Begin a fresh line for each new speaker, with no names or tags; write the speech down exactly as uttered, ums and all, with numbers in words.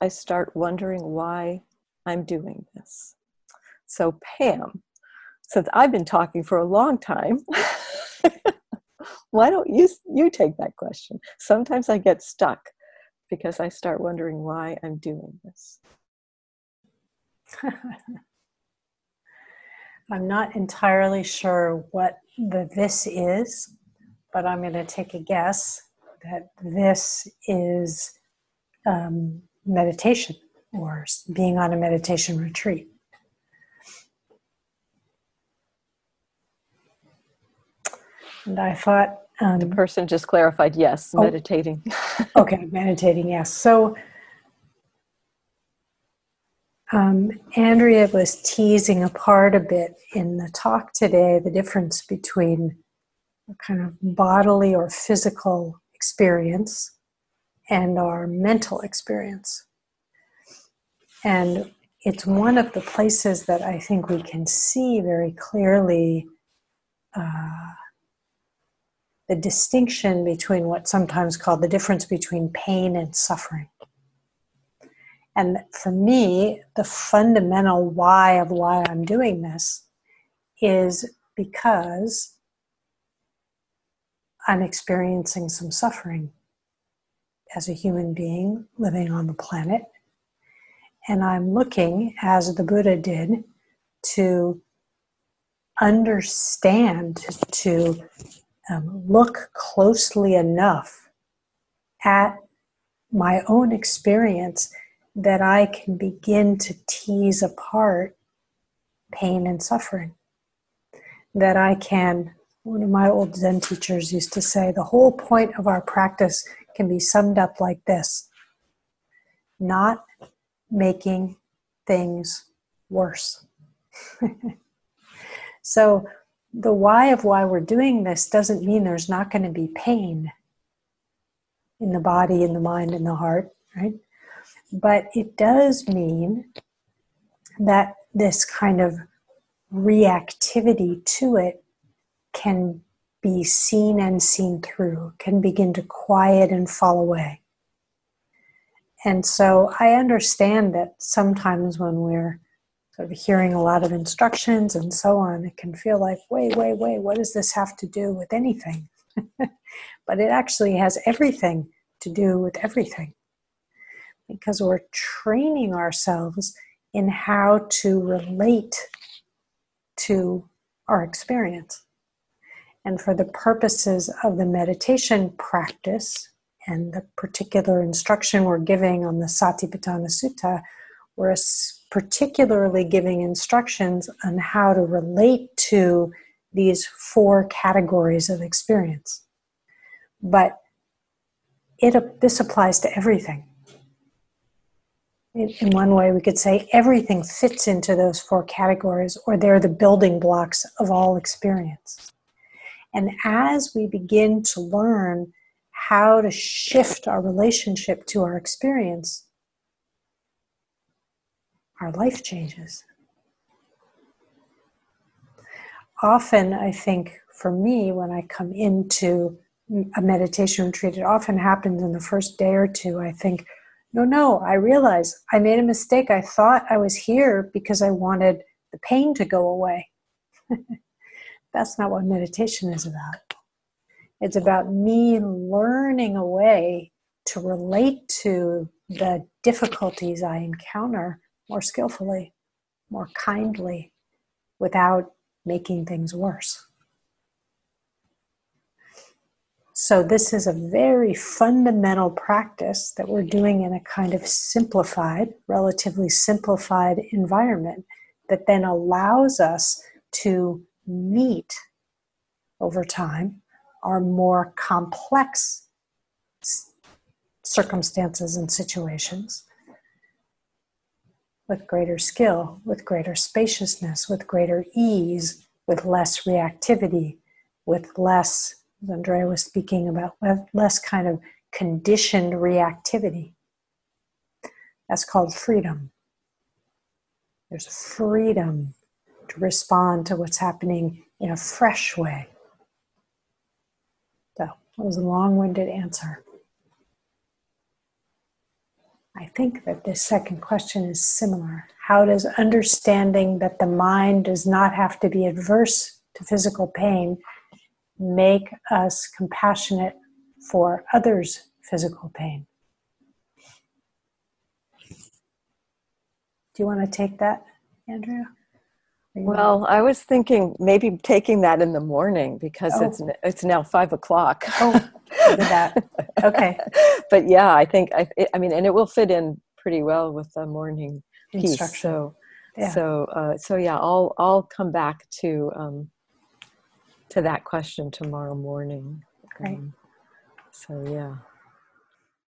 I start wondering why I'm doing this. So Pam, since I've been talking for a long time, why don't you, you take that question? Sometimes I get stuck because I start wondering why I'm doing this.
I'm not entirely sure what the this is, but I'm going to take a guess that this is um, meditation or being on a meditation retreat. And I thought... Um,
the person just clarified, yes,
oh,
meditating.
Okay, meditating, yes. So um, Andrea was teasing apart a bit in the talk today the difference between a kind of bodily or physical experience and our mental experience. And it's one of the places that I think we can see very clearly uh, the distinction between what's sometimes called the difference between pain and suffering. And for me, the fundamental why of why I'm doing this is because I'm experiencing some suffering as a human being living on the planet. And I'm looking, as the Buddha did, to understand, to um, look closely enough at my own experience that I can begin to tease apart pain and suffering. That I can, one of my old Zen teachers used to say, the whole point of our practice can be summed up like this: not making things worse. So the why of why we're doing this doesn't mean there's not going to be pain in the body, in the mind, in the heart, right? But it does mean that this kind of reactivity to it can be seen and seen through, can begin to quiet and fall away. And so I understand that sometimes when we're sort of hearing a lot of instructions and so on, it can feel like, wait, wait, wait, what does this have to do with anything? But it actually has everything to do with everything. Because we're training ourselves in how to relate to our experience. And for the purposes of the meditation practice and the particular instruction we're giving on the Satipatthana Sutta, we're particularly giving instructions on how to relate to these four categories of experience. But it, this applies to everything. In, in one way, we could say everything fits into those four categories, or they're the building blocks of all experience. And as we begin to learn how to shift our relationship to our experience, our life changes. Often, I think, for me, when I come into a meditation retreat, it often happens in the first day or two. I think, no, no, I realize I made a mistake. I thought I was here because I wanted the pain to go away. That's not what meditation is about. It's about me learning a way to relate to the difficulties I encounter more skillfully, more kindly, without making things worse. So this is a very fundamental practice that we're doing in a kind of simplified, relatively simplified environment that then allows us to meet over time our more complex circumstances and situations with greater skill, with greater spaciousness, with greater ease, with less reactivity, with less, as Andrea was speaking about, less kind of conditioned reactivity. That's called freedom. There's freedom to respond to what's happening in a fresh way. So, that was a long-winded answer. I think that this second question is similar. How does understanding that the mind does not have to be adverse to physical pain make us compassionate for others' physical pain? Do you want to take that, Andrea?
Well, I was thinking maybe taking that in the morning because
Oh.
it's it's now five o'clock.
Oh, look at that. Okay.
But yeah, I think I I mean, and it will fit in pretty well with the morning piece.
Instruction.
So,
Yeah.
so uh, so yeah, I'll I'll come back to um, to that question tomorrow morning.
Great.
Um, so yeah.